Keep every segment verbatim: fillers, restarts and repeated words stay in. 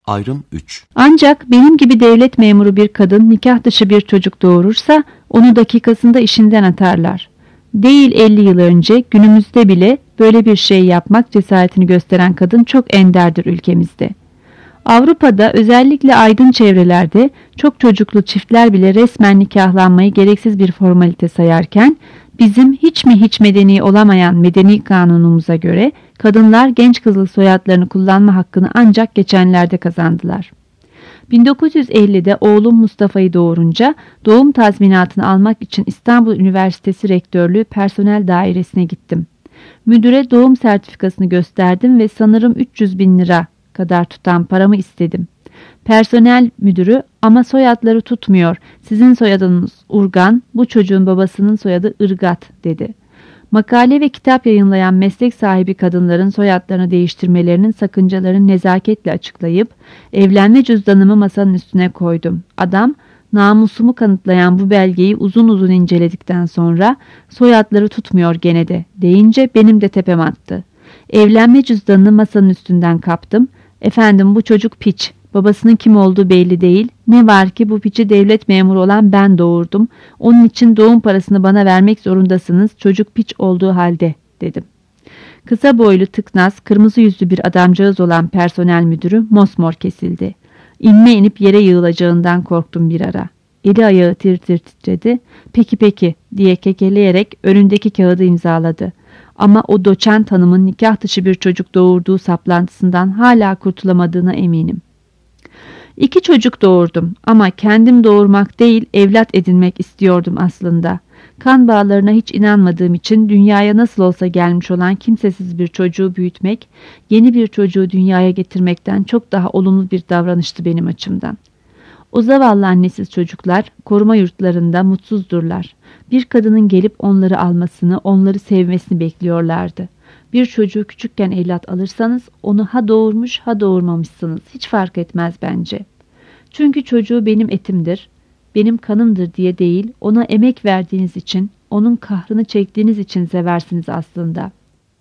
Ayrım üç. Ancak benim gibi devlet memuru bir kadın nikah dışı bir çocuk doğurursa onu dakikasında işinden atarlar. Değil elli yıl önce, günümüzde bile böyle bir şey yapmak cesaretini gösteren kadın çok enderdir ülkemizde. Avrupa'da özellikle aydın çevrelerde çok çocuklu çiftler bile resmen nikahlanmayı gereksiz bir formalite sayarken bizim hiç mi hiç medeni olamayan medeni kanunumuza göre kadınlar genç kızıl soyadlarını kullanma hakkını ancak geçenlerde kazandılar. bin dokuz yüz ellide oğlum Mustafa'yı doğurunca doğum tazminatını almak için İstanbul Üniversitesi Rektörlüğü Personel Dairesi'ne gittim. Müdüre doğum sertifikasını gösterdim ve sanırım üç yüz bin lira kadar tutan paramı istedim. Personel müdürü ama soyadları tutmuyor, sizin soyadınız Urgan, bu çocuğun babasının soyadı Irgat dedi. Makale ve kitap yayınlayan meslek sahibi kadınların soyadlarını değiştirmelerinin sakıncalarını nezaketle açıklayıp evlenme cüzdanımı masanın üstüne koydum. Adam namusumu kanıtlayan bu belgeyi uzun uzun inceledikten sonra soyadları tutmuyor gene de deyince benim de tepem attı. Evlenme cüzdanını masanın üstünden kaptım. Efendim bu çocuk piç. Babasının kim olduğu belli değil. Ne var ki bu piçi devlet memuru olan ben doğurdum. Onun için doğum parasını bana vermek zorundasınız. Çocuk piç olduğu halde dedim. Kısa boylu, tıknaz, kırmızı yüzlü bir adamcağız olan personel müdürü mosmor kesildi. İnme inip yere yığılacağından korktum bir ara. Eli ayağı tir tir titredi. Peki peki diye kekeleyerek önündeki kağıdı imzaladı. Ama o doçent hanımın nikah dışı bir çocuk doğurduğu saplantısından hala kurtulamadığına eminim. İki çocuk doğurdum ama kendim doğurmak değil evlat edinmek istiyordum aslında. Kan bağlarına hiç inanmadığım için dünyaya nasıl olsa gelmiş olan kimsesiz bir çocuğu büyütmek, yeni bir çocuğu dünyaya getirmekten çok daha olumlu bir davranıştı benim açımdan. O zavallı annesiz çocuklar koruma yurtlarında mutsuzdurlar. Bir kadının gelip onları almasını, onları sevmesini bekliyorlardı. Bir çocuğu küçükken evlat alırsanız onu ha doğurmuş ha doğurmamışsınız. Hiç fark etmez bence. Çünkü çocuğu benim etimdir, benim kanımdır diye değil, ona emek verdiğiniz için, onun kahrını çektiğiniz için seversiniz aslında.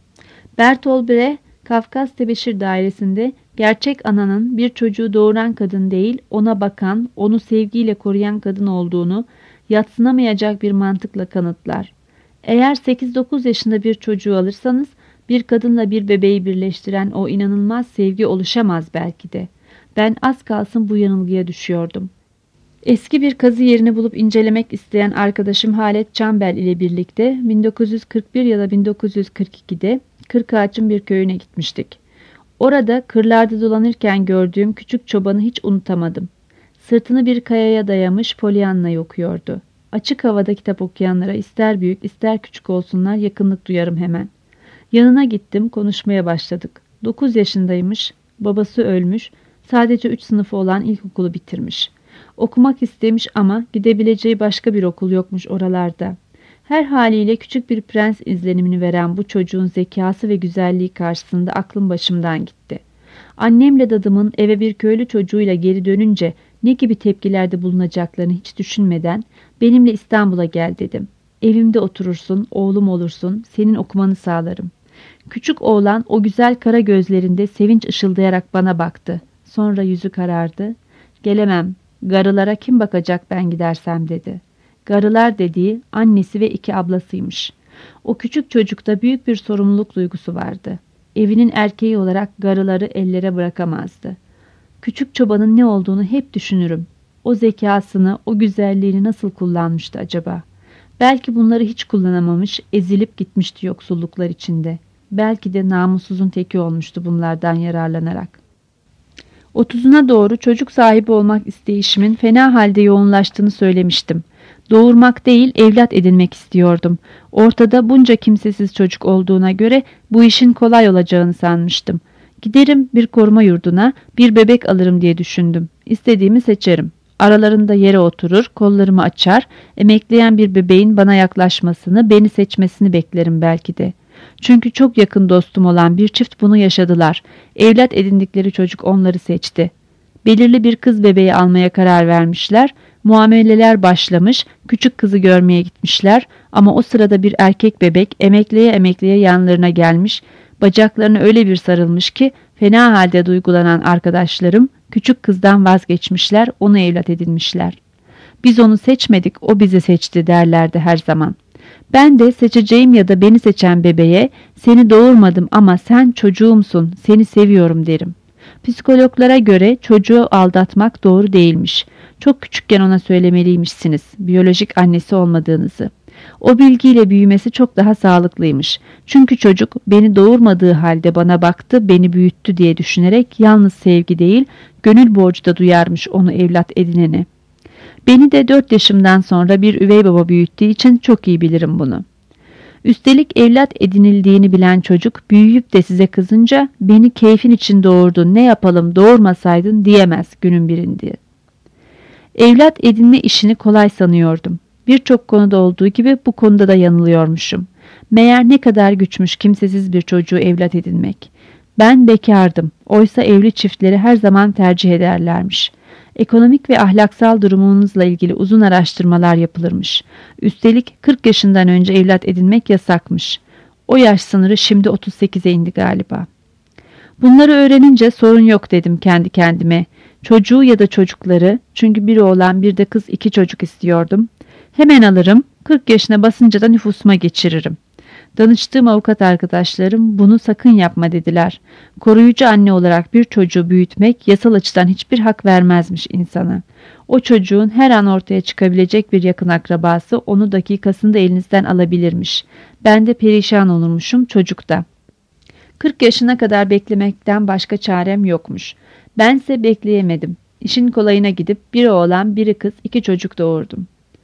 Bertolt Brecht, Kafkas Tebeşir Dairesi'nde gerçek ananın bir çocuğu doğuran kadın değil, ona bakan, onu sevgiyle koruyan kadın olduğunu yadsınamayacak bir mantıkla kanıtlar. Eğer sekiz dokuz yaşında bir çocuğu alırsanız, bir kadınla bir bebeği birleştiren o inanılmaz sevgi oluşamaz belki de. Ben az kalsın bu yanılgıya düşüyordum. Eski bir kazı yerini bulup incelemek isteyen arkadaşım Halet Çambel ile birlikte bin dokuz yüz kırk bir ya da bin dokuz yüz kırk ikide Kırkağaç'ın bir köyüne gitmiştik. Orada kırlarda dolanırken gördüğüm küçük çobanı hiç unutamadım. Sırtını bir kayaya dayamış Pollyanna'yı okuyordu. Açık havada kitap okuyanlara ister büyük ister küçük olsunlar yakınlık duyarım hemen. Yanına gittim, konuşmaya başladık. Dokuz yaşındaymış, babası ölmüş, sadece üç sınıfı olan ilkokulu bitirmiş. Okumak istemiş ama gidebileceği başka bir okul yokmuş oralarda. Her haliyle küçük bir prens izlenimini veren bu çocuğun zekası ve güzelliği karşısında aklım başımdan gitti. Annemle dadımın eve bir köylü çocuğuyla geri dönünce ne gibi tepkilerde bulunacaklarını hiç düşünmeden benimle İstanbul'a gel dedim. Evimde oturursun, oğlum olursun, senin okumanı sağlarım. Küçük oğlan o güzel kara gözlerinde sevinç ışıldayarak bana baktı. Sonra yüzü karardı. Gelemem, garılara kim bakacak ben gidersem dedi. Garılar dediği annesi ve iki ablasıymış. O küçük çocukta büyük bir sorumluluk duygusu vardı. Evinin erkeği olarak garıları ellere bırakamazdı. Küçük çobanın ne olduğunu hep düşünürüm. O zekasını, o güzelliğini nasıl kullanmıştı acaba? Belki bunları hiç kullanamamış, ezilip gitmişti yoksulluklar içinde. Belki de namussuzun teki olmuştu bunlardan yararlanarak. Otuzuna doğru çocuk sahibi olmak isteyişimin fena halde yoğunlaştığını söylemiştim. Doğurmak değil, evlat edinmek istiyordum. Ortada bunca kimsesiz çocuk olduğuna göre bu işin kolay olacağını sanmıştım. Giderim bir koruma yurduna, bir bebek alırım diye düşündüm. İstediğimi seçerim. Aralarında yere oturur, kollarımı açar, emekleyen bir bebeğin bana yaklaşmasını, beni seçmesini beklerim belki de. Çünkü çok yakın dostum olan bir çift bunu yaşadılar. Evlat edindikleri çocuk onları seçti. Belirli bir kız bebeği almaya karar vermişler. Muameleler başlamış, küçük kızı görmeye gitmişler ama o sırada bir erkek bebek emekleye emekleye yanlarına gelmiş, bacaklarına öyle bir sarılmış ki Fena halde duygulanan arkadaşlarım küçük kızdan vazgeçmişler, onu evlat edinmişler. Biz onu seçmedik, o bizi seçti derlerdi her zaman. Ben de seçeceğim ya da beni seçen bebeğe seni doğurmadım ama sen çocuğumsun, seni seviyorum derim. Psikologlara göre çocuğu aldatmak doğru değilmiş. Çok küçükken ona söylemeliymişsiniz biyolojik annesi olmadığınızı. O bilgiyle büyümesi çok daha sağlıklıymış. Çünkü çocuk beni doğurmadığı halde bana baktı, beni büyüttü diye düşünerek yalnız sevgi değil, gönül borcu da duyarmış onu evlat edinene. Beni de dört yaşımdan sonra bir üvey baba büyüttüğü için çok iyi bilirim bunu. Üstelik evlat edinildiğini bilen çocuk büyüyüp de size kızınca beni keyfin için doğurdun, ne yapalım doğurmasaydın diyemez günün birinde. Evlat edinme işini kolay sanıyordum. Birçok konuda olduğu gibi bu konuda da yanılıyormuşum. Meğer ne kadar güçmüş kimsesiz bir çocuğu evlat edinmek. Ben bekardım. Oysa evli çiftleri her zaman tercih ederlermiş. Ekonomik ve ahlaksal durumunuzla ilgili uzun araştırmalar yapılırmış. Üstelik kırk yaşından önce evlat edinmek yasakmış. O yaş sınırı şimdi otuz sekize indi galiba. Bunları öğrenince sorun yok dedim kendi kendime. Çocuğu ya da çocukları, çünkü biri oğlan bir de kız iki çocuk istiyordum. Hemen alırım, kırk yaşına basınca da nüfusuma geçiririm. Danıştığım avukat arkadaşlarım bunu sakın yapma dediler. Koruyucu anne olarak bir çocuğu büyütmek yasal açıdan hiçbir hak vermezmiş insana. O çocuğun her an ortaya çıkabilecek bir yakın akrabası onu dakikasında elinizden alabilirmiş. Ben de perişan olurmuşum, çocuk da. kırk yaşına kadar beklemekten başka çarem yokmuş. Bense bekleyemedim. İşin kolayına gidip biri oğlan biri kız iki çocuk doğurdum.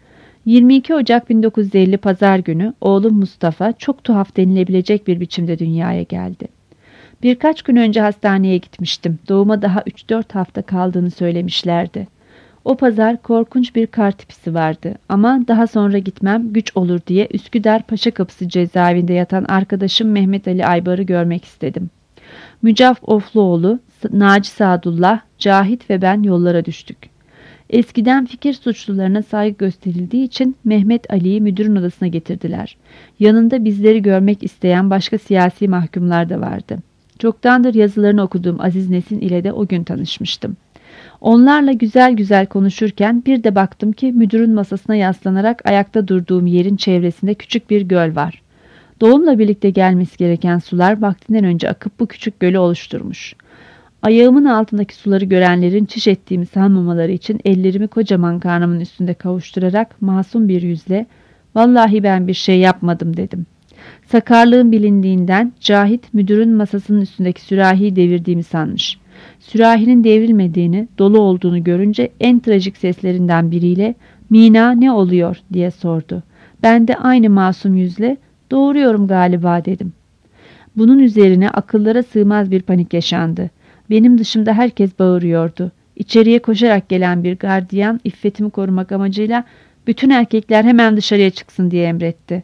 yirmi iki Ocak bin dokuz yüz elli Pazar günü oğlum Mustafa çok tuhaf denilebilecek bir biçimde dünyaya geldi. Birkaç gün önce hastaneye gitmiştim. Doğuma daha üç dört hafta kaldığını söylemişlerdi. O pazar korkunç bir kar tipisi vardı ama daha sonra gitmem güç olur diye Üsküdar Paşakapısı cezaevinde yatan arkadaşım Mehmet Ali Aybar'ı görmek istedim. Mücaf Ofluoğlu, Naci Sadullah, Cahit ve ben yollara düştük. Eskiden fikir suçlularına saygı gösterildiği için Mehmet Ali'yi müdürün odasına getirdiler. Yanında bizleri görmek isteyen başka siyasi mahkumlar da vardı. Çoktandır yazılarını okuduğum Aziz Nesin ile de o gün tanışmıştım. Onlarla güzel güzel konuşurken bir de baktım ki müdürün masasına yaslanarak ayakta durduğum yerin çevresinde küçük bir göl var. Doğumla birlikte gelmesi gereken sular vaktinden önce akıp bu küçük gölü oluşturmuş. Ayağımın altındaki suları görenlerin çiş ettiğimi sanmamaları için ellerimi kocaman karnımın üstünde kavuşturarak masum bir yüzle "Vallahi ben bir şey yapmadım" dedim. Sakarlığım bilindiğinden Cahit müdürün masasının üstündeki sürahiyi devirdiğimi sanmış. Sürahinin devrilmediğini, dolu olduğunu görünce en trajik seslerinden biriyle "Mina ne oluyor?" diye sordu. Ben de aynı masum yüzle "Doğuruyorum galiba" dedim. Bunun üzerine akıllara sığmaz bir panik yaşandı. Benim dışımda herkes bağırıyordu. İçeriye koşarak gelen bir gardiyan iffetimi korumak amacıyla bütün erkekler hemen dışarıya çıksın diye emretti.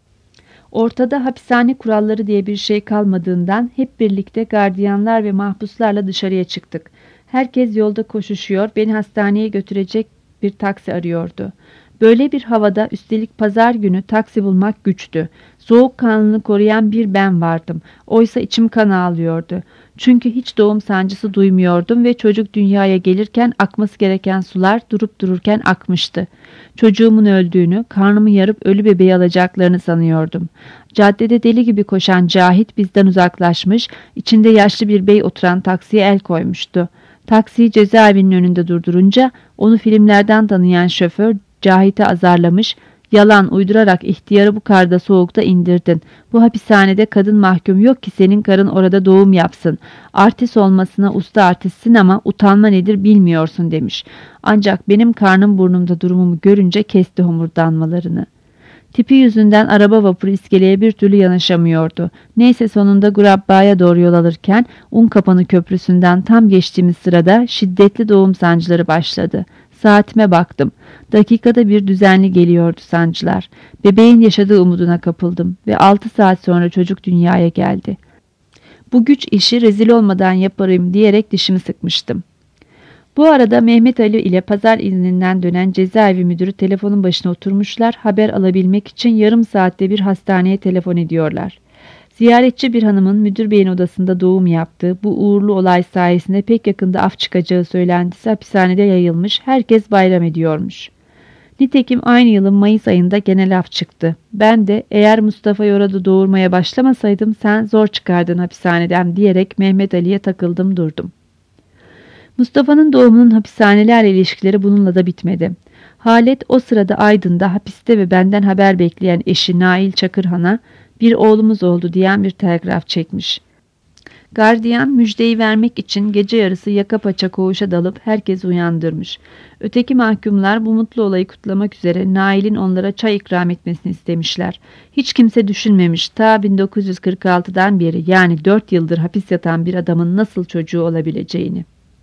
Ortada hapishane kuralları diye bir şey kalmadığından hep birlikte gardiyanlar ve mahpuslarla dışarıya çıktık. Herkes yolda koşuşuyor, beni hastaneye götürecek bir taksi arıyordu. Böyle bir havada üstelik pazar günü taksi bulmak güçtü. Soğukkanlılığını koruyan bir ben vardım. Oysa içim kan ağlıyordu. Çünkü hiç doğum sancısı duymuyordum ve çocuk dünyaya gelirken akması gereken sular durup dururken akmıştı. Çocuğumun öldüğünü, karnımı yarıp ölü bebeği alacaklarını sanıyordum. Caddede deli gibi koşan Cahit bizden uzaklaşmış, içinde yaşlı bir bey oturan taksiye el koymuştu. Taksiyi cezaevinin önünde durdurunca onu filmlerden tanıyan şoför Cahit'e azarlamış, "Yalan uydurarak ihtiyarı bu karda soğukta indirdin. Bu hapishanede kadın mahkum yok ki senin karın orada doğum yapsın. Artist olmasına usta artistsin ama utanma nedir bilmiyorsun" demiş. Ancak benim karnım burnumda durumumu görünce kesti homurdanmalarını. Tipi yüzünden araba vapuru iskeleye bir türlü yanaşamıyordu. Neyse sonunda Gurabba'ya doğru yol alırken Unkapanı Köprüsü'nden tam geçtiğimiz sırada şiddetli doğum sancıları başladı. Saatime baktım. Dakikada bir düzenli geliyordu sancılar. Bebeğin yaşadığı umuduna kapıldım ve altı saat sonra çocuk dünyaya geldi. Bu güç işi rezil olmadan yaparım diyerek dişimi sıkmıştım. Bu arada Mehmet Ali ile pazar izninden dönen cezaevi müdürü telefonun başına oturmuşlar, haber alabilmek için yarım saatte bir hastaneye telefon ediyorlar. Ziyaretçi bir hanımın müdür beyin odasında doğum yaptığı bu uğurlu olay sayesinde pek yakında af çıkacağı söylentisi hapishanede yayılmış, herkes bayram ediyormuş. Nitekim aynı yılın Mayıs ayında genel af çıktı. Ben de eğer Mustafa'yı orada doğurmaya başlamasaydım sen zor çıkardın hapishaneden diyerek Mehmet Ali'ye takıldım durdum. Mustafa'nın doğumunun hapishanelerle ilişkileri bununla da bitmedi. Halet o sırada Aydın'da hapiste ve benden haber bekleyen eşi Nail Çakırhan'a bir oğlumuz oldu diyen bir telgraf çekmiş. Gardiyan müjdeyi vermek için gece yarısı yaka paça koğuşa dalıp herkesi uyandırmış. Öteki mahkumlar bu mutlu olayı kutlamak üzere Nail'in onlara çay ikram etmesini istemişler. Hiç kimse düşünmemiş ta bin dokuz yüz kırk altıdan beri yani dört yıldır hapis yatan bir adamın nasıl çocuğu olabileceğini.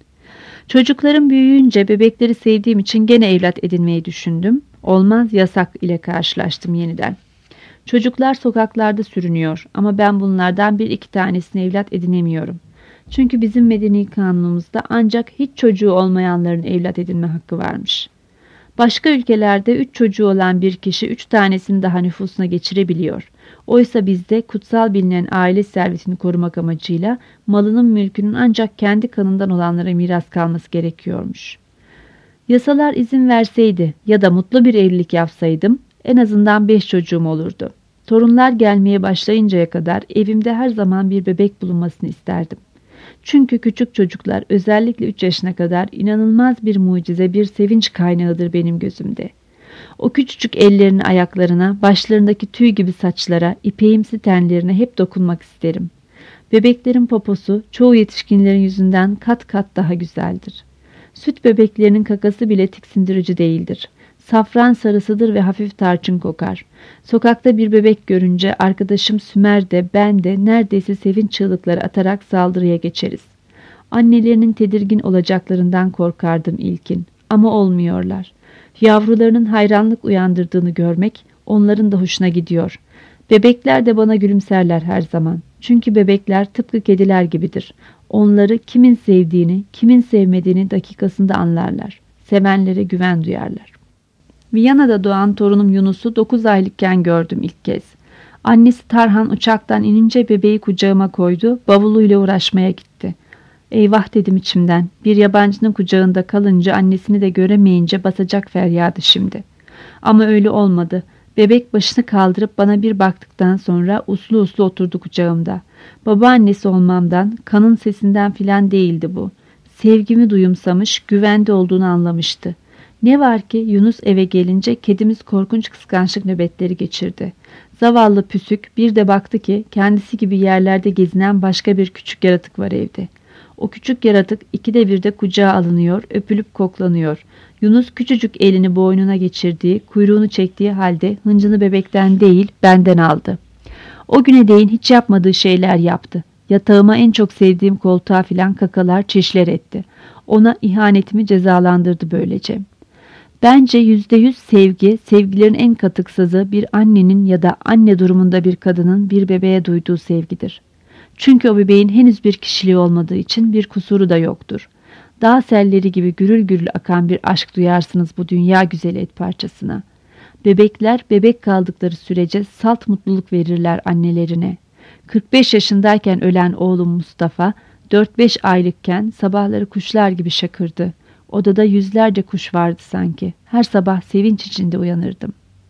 Çocuklarım büyüyünce bebekleri sevdiğim için gene evlat edinmeyi düşündüm. Olmaz yasak ile karşılaştım yeniden. Çocuklar sokaklarda sürünüyor ama ben bunlardan bir iki tanesini evlat edinemiyorum. Çünkü bizim medeni kanunumuzda ancak hiç çocuğu olmayanların evlat edinme hakkı varmış. Başka ülkelerde üç çocuğu olan bir kişi üç tanesini daha nüfusuna geçirebiliyor. Oysa bizde kutsal bilinen aile servetini korumak amacıyla malının mülkünün ancak kendi kanından olanlara miras kalması gerekiyormuş. Yasalar izin verseydi ya da mutlu bir evlilik yapsaydım en azından beş çocuğum olurdu. Torunlar gelmeye başlayıncaya kadar evimde her zaman bir bebek bulunmasını isterdim. Çünkü küçük çocuklar özellikle üç yaşına kadar inanılmaz bir mucize, bir sevinç kaynağıdır benim gözümde. O küçücük ellerine, ayaklarına, başlarındaki tüy gibi saçlara, ipeğimsi tenlerine hep dokunmak isterim. Bebeklerin poposu çoğu yetişkinlerin yüzünden kat kat daha güzeldir. Süt bebeklerinin kakası bile tiksindirici değildir. Safran sarısıdır ve hafif tarçın kokar. Sokakta bir bebek görünce arkadaşım Sümer de ben de neredeyse sevinç çığlıkları atarak saldırıya geçeriz. Annelerinin tedirgin olacaklarından korkardım ilkin ama olmuyorlar. Yavrularının hayranlık uyandırdığını görmek onların da hoşuna gidiyor. Bebekler de bana gülümserler her zaman. Çünkü bebekler tıpkı kediler gibidir. Onları kimin sevdiğini, kimin sevmediğini dakikasında anlarlar. Sevenlere güven duyarlar. Viyana'da doğan torunum Yunus'u dokuz aylıkken gördüm ilk kez. Annesi Tarhan uçaktan inince bebeği kucağıma koydu, bavuluyla uğraşmaya gitti. Eyvah dedim içimden, bir yabancının kucağında kalınca annesini de göremeyince basacak feryadı şimdi. Ama öyle olmadı. Bebek başını kaldırıp bana bir baktıktan sonra uslu uslu oturdu kucağımda. Babaannesi olmamdan, kanın sesinden filan değildi bu. Sevgimi duyumsamış, güvende olduğunu anlamıştı. Ne var ki Yunus eve gelince kedimiz korkunç kıskançlık nöbetleri geçirdi. Zavallı Püsük bir de baktı ki kendisi gibi yerlerde gezinen başka bir küçük yaratık var evde. O küçük yaratık ikide bir de kucağa alınıyor, öpülüp koklanıyor. Yunus küçücük elini boynuna geçirdiği, kuyruğunu çektiği halde hıncını bebekten değil benden aldı. O güne değin hiç yapmadığı şeyler yaptı. Yatağıma en çok sevdiğim koltuğa filan kakalar, çişler etti. Ona ihanetimi cezalandırdı böylece. Bence yüzde yüz sevgi, sevgilerin en katıksızı bir annenin ya da anne durumunda bir kadının bir bebeğe duyduğu sevgidir. Çünkü o bebeğin henüz bir kişiliği olmadığı için bir kusuru da yoktur. Dağ selleri gibi gürül gürül akan bir aşk duyarsınız bu dünya güzeli et parçasına. Bebekler bebek kaldıkları sürece salt mutluluk verirler annelerine. kırk beş yaşındayken ölen oğlum Mustafa, dört beş aylıkken sabahları kuşlar gibi şakırdı. Odada yüzlerce kuş vardı sanki. Her sabah sevinç içinde uyanırdım.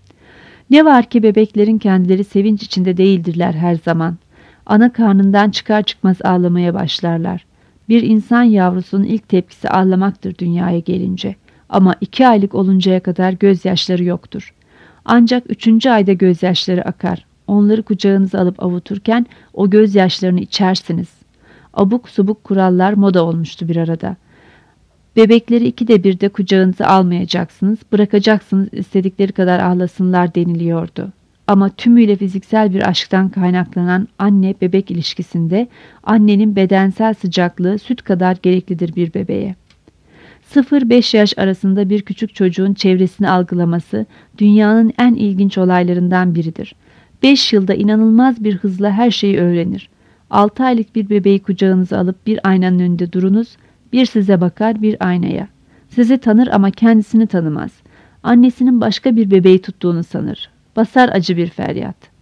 Ne var ki bebeklerin kendileri sevinç içinde değildirler her zaman. Ana karnından çıkar çıkmaz ağlamaya başlarlar. Bir insan yavrusunun ilk tepkisi ağlamaktır dünyaya gelince. Ama iki aylık oluncaya kadar gözyaşları yoktur. Ancak üçüncü ayda gözyaşları akar. Onları kucağınıza alıp avuturken o gözyaşlarını içersiniz. Abuk subuk kurallar moda olmuştu bir arada. Bebekleri ikide bir de kucağınıza almayacaksınız, bırakacaksınız istedikleri kadar ağlasınlar deniliyordu. Ama tümüyle fiziksel bir aşktan kaynaklanan anne-bebek ilişkisinde annenin bedensel sıcaklığı süt kadar gereklidir bir bebeğe. sıfır beş yaş arasında bir küçük çocuğun çevresini algılaması dünyanın en ilginç olaylarından biridir. beş yılda inanılmaz bir hızla her şeyi öğrenir. altı aylık bir bebeği kucağınıza alıp bir aynanın önünde durunuz, bir size bakar bir aynaya. Sizi tanır ama kendisini tanımaz. Annesinin başka bir bebeği tuttuğunu sanır. Basar acı bir feryat.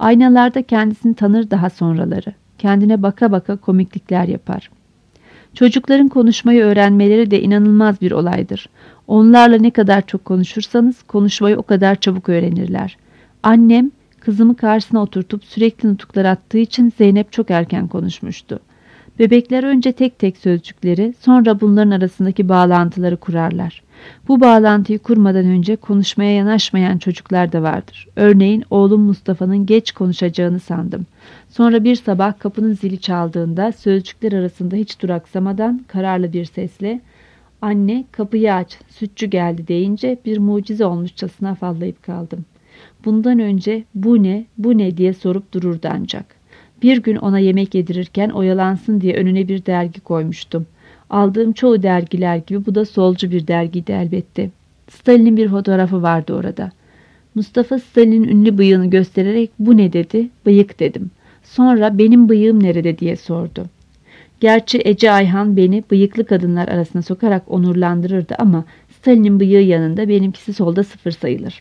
Aynalarda kendisini tanır daha sonraları. Kendine baka baka komiklikler yapar. Çocukların konuşmayı öğrenmeleri de inanılmaz bir olaydır. Onlarla ne kadar çok konuşursanız konuşmayı o kadar çabuk öğrenirler. Annem kızımı karşısına oturtup sürekli nutuklar attığı için Zeynep çok erken konuşmuştu. Bebekler önce tek tek sözcükleri, sonra bunların arasındaki bağlantıları kurarlar. Bu bağlantıyı kurmadan önce konuşmaya yanaşmayan çocuklar da vardır. Örneğin oğlum Mustafa'nın geç konuşacağını sandım. Sonra bir sabah kapının zili çaldığında sözcükler arasında hiç duraksamadan kararlı bir sesle "Anne, kapıyı aç, sütçü geldi" deyince bir mucize olmuşçasına afallayıp kaldım. Bundan önce "Bu ne, bu ne?" diye sorup dururdu ancak. Bir gün ona yemek yedirirken oyalansın diye önüne bir dergi koymuştum. Aldığım çoğu dergiler gibi bu da solcu bir dergiydi elbette. Stalin'in bir fotoğrafı vardı orada. Mustafa Stalin'in ünlü bıyığını göstererek "Bu ne?" dedi. "Bıyık" dedim. Sonra "Benim bıyığım nerede?" diye sordu. Gerçi Ece Ayhan beni bıyıklı kadınlar arasına sokarak onurlandırırdı ama Stalin'in bıyığı yanında benimkisi solda sıfır sayılır.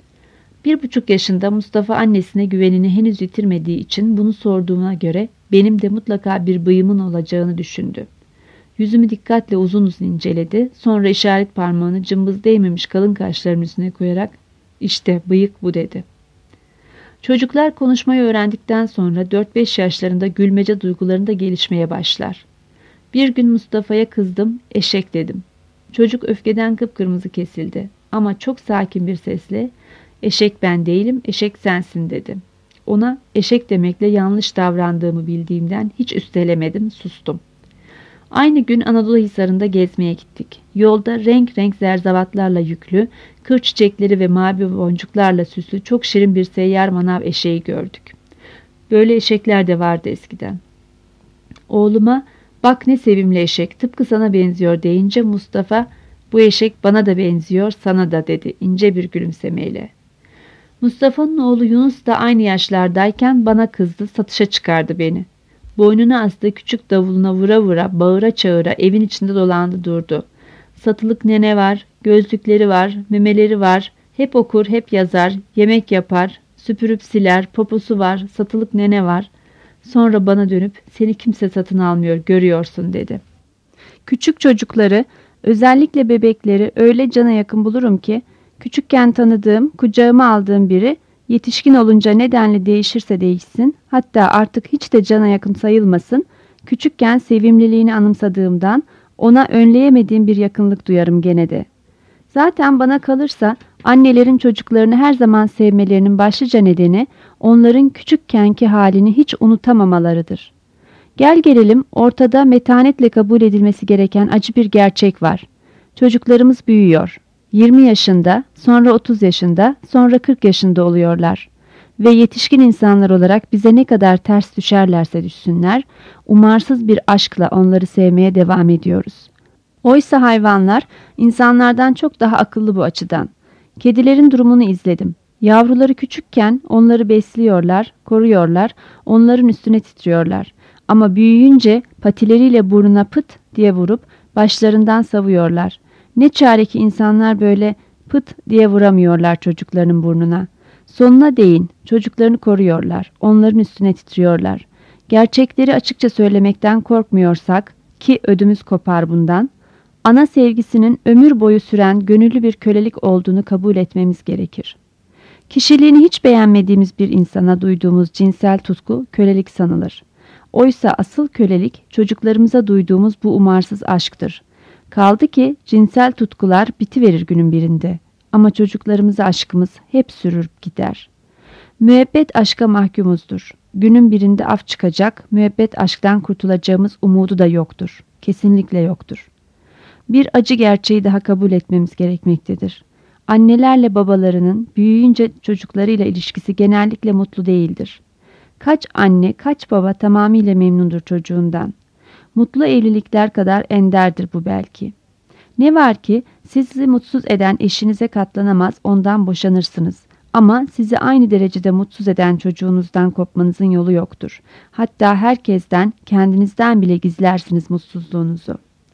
Bir buçuk yaşında Mustafa annesine güvenini henüz yitirmediği için bunu sorduğuna göre benim de mutlaka bir bıyığımın olacağını düşündü. Yüzümü dikkatle uzun uzun inceledi. Sonra işaret parmağını cımbız değmemiş kalın kaşlarının üstüne koyarak "İşte bıyık bu" dedi. Çocuklar konuşmayı öğrendikten sonra dört beş yaşlarında gülmece duygularında da gelişmeye başlar. Bir gün Mustafa'ya kızdım, "Eşek" dedim. Çocuk öfkeden kıpkırmızı kesildi ama çok sakin bir sesle "Eşek ben değilim, eşek sensin" dedi. Ona eşek demekle yanlış davrandığımı bildiğimden hiç üstelemedim, sustum. Aynı gün Anadolu Hisarı'nda gezmeye gittik. Yolda renk renk zerzavatlarla yüklü, kır çiçekleri ve mavi boncuklarla süslü çok şirin bir seyyar manav eşeği gördük. Böyle eşekler de vardı eskiden. Oğluma "Bak ne sevimli eşek, tıpkı sana benziyor" deyince Mustafa "Bu eşek bana da benziyor, sana da" dedi ince bir gülümsemeyle. Mustafa'nın oğlu Yunus da aynı yaşlardayken bana kızdı, satışa çıkardı beni. Boynuna astığı küçük davuluna vura vura, bağıra çağıra evin içinde dolandı durdu. Satılık nene var, gözlükleri var, memeleri var, hep okur, hep yazar, yemek yapar, süpürüp siler, poposu var, satılık nene var. Sonra bana dönüp "Seni kimse satın almıyor, görüyorsun" dedi. Küçük çocukları, özellikle bebekleri öyle cana yakın bulurum ki, küçükken tanıdığım, kucağıma aldığım biri yetişkin olunca nedenle değişirse değişsin, hatta artık hiç de cana yakın sayılmasın, küçükken sevimliliğini anımsadığımdan ona önleyemediğim bir yakınlık duyarım gene de. Zaten bana kalırsa annelerin çocuklarını her zaman sevmelerinin başlıca nedeni onların küçükkenki halini hiç unutamamalarıdır. Gel gelelim ortada metanetle kabul edilmesi gereken acı bir gerçek var. Çocuklarımız büyüyor. yirmi yaşında, sonra otuz yaşında, sonra kırk yaşında oluyorlar. Ve yetişkin insanlar olarak bize ne kadar ters düşerlerse düşsünler, umarsız bir aşkla onları sevmeye devam ediyoruz. Oysa hayvanlar insanlardan çok daha akıllı bu açıdan. Kedilerin durumunu izledim. Yavruları küçükken onları besliyorlar, koruyorlar, onların üstüne titriyorlar. Ama büyüyünce patileriyle burnuna pıt diye vurup başlarından savuyorlar. Ne çare ki insanlar böyle pıt diye vuramıyorlar çocuklarının burnuna. Sonuna değin, çocuklarını koruyorlar, onların üstüne titriyorlar. Gerçekleri açıkça söylemekten korkmuyorsak, ki ödümüz kopar bundan, ana sevgisinin ömür boyu süren gönüllü bir kölelik olduğunu kabul etmemiz gerekir. Kişiliğini hiç beğenmediğimiz bir insana duyduğumuz cinsel tutku kölelik sanılır. Oysa asıl kölelik çocuklarımıza duyduğumuz bu umarsız aşktır. Kaldı ki cinsel tutkular bitiverir günün birinde. Ama çocuklarımıza aşkımız hep sürüp gider. Müebbet aşka mahkumuzdur. Günün birinde af çıkacak, müebbet aşktan kurtulacağımız umudu da yoktur. Kesinlikle yoktur. Bir acı gerçeği daha kabul etmemiz gerekmektedir. Annelerle babalarının büyüyünce çocuklarıyla ilişkisi genellikle mutlu değildir. Kaç anne, kaç baba tamamıyla memnundur çocuğundan. Mutlu evlilikler kadar enderdir bu belki. Ne var ki sizi mutsuz eden eşinize katlanamaz, ondan boşanırsınız. Ama sizi aynı derecede mutsuz eden çocuğunuzdan kopmanızın yolu yoktur. Hatta herkesten, kendinizden bile gizlersiniz mutsuzluğunuzu.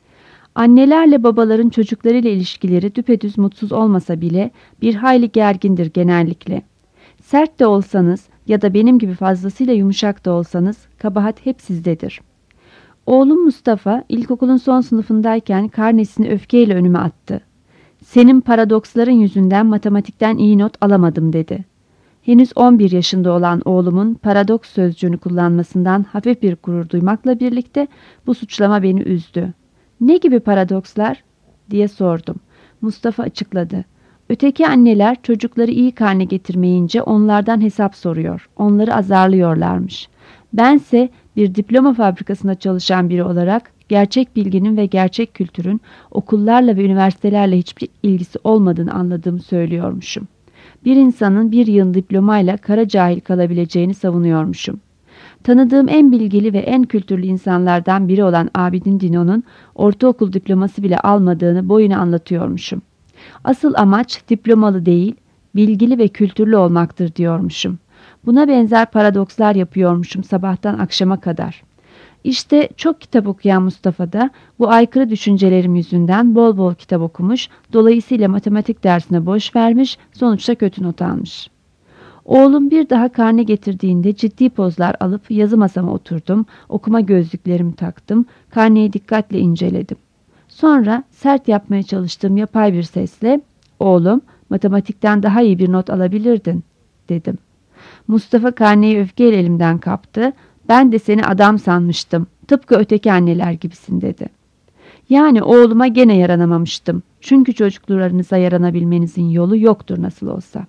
Annelerle babaların çocuklarıyla ilişkileri düpedüz mutsuz olmasa bile bir hayli gergindir genellikle. Sert de olsanız, ya da benim gibi fazlasıyla yumuşak da olsanız kabahat hep sizdedir. Oğlum Mustafa ilkokulun son sınıfındayken karnesini öfkeyle önüme attı. Senin paradoksların yüzünden matematikten iyi not alamadım dedi. Henüz on bir yaşında olan oğlumun paradoks sözcüğünü kullanmasından hafif bir gurur duymakla birlikte bu suçlama beni üzdü. Ne gibi paradokslar diye sordum. Mustafa açıkladı. Öteki anneler çocukları iyi karne getirmeyince onlardan hesap soruyor, onları azarlıyorlarmış. Bense bir diploma fabrikasında çalışan biri olarak gerçek bilginin ve gerçek kültürün okullarla ve üniversitelerle hiçbir ilgisi olmadığını anladığımı söylüyormuşum. Bir insanın bir yıl diplomayla kara cahil kalabileceğini savunuyormuşum. Tanıdığım en bilgili ve en kültürlü insanlardan biri olan Abidin Dino'nun ortaokul diploması bile almadığını boyuna anlatıyormuşum. Asıl amaç diplomalı değil, bilgili ve kültürlü olmaktır diyormuşum. Buna benzer paradokslar yapıyormuşum sabahtan akşama kadar. İşte çok kitap okuyan Mustafa da bu aykırı düşüncelerim yüzünden bol bol kitap okumuş, dolayısıyla matematik dersine boş vermiş, sonuçta kötü not almış. Oğlum bir daha karne getirdiğinde ciddi pozlar alıp yazı masama oturdum, okuma gözlüklerimi taktım, karneyi dikkatle inceledim. Sonra sert yapmaya çalıştığım yapay bir sesle, "Oğlum, matematikten daha iyi bir not alabilirdin," dedim. Mustafa karneyi öfkeyle elimden kaptı. "Ben de seni adam sanmıştım. Tıpkı öteki anneler gibisin," dedi. Yani oğluma gene yaranamamıştım. Çünkü çocuklarınıza yaranabilmenizin yolu yoktur nasıl olsa.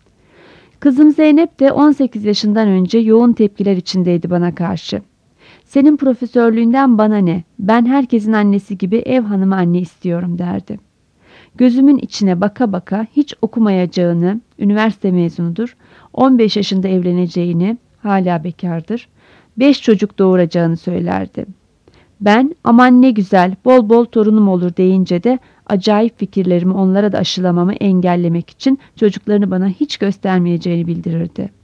Kızım Zeynep de on sekiz yaşından önce yoğun tepkiler içindeydi bana karşı. "Senin profesörlüğünden bana ne? Ben herkesin annesi gibi ev hanımı anne istiyorum," derdi. Gözümün içine baka baka hiç okumayacağını, üniversite mezunudur, on beş yaşında evleneceğini, hala bekardır, beş çocuk doğuracağını söylerdi. Ben aman ne güzel, bol bol torunum olur deyince de acayip fikirlerimi onlara da aşılamamı engellemek için çocuklarını bana hiç göstermeyeceğini bildirirdi.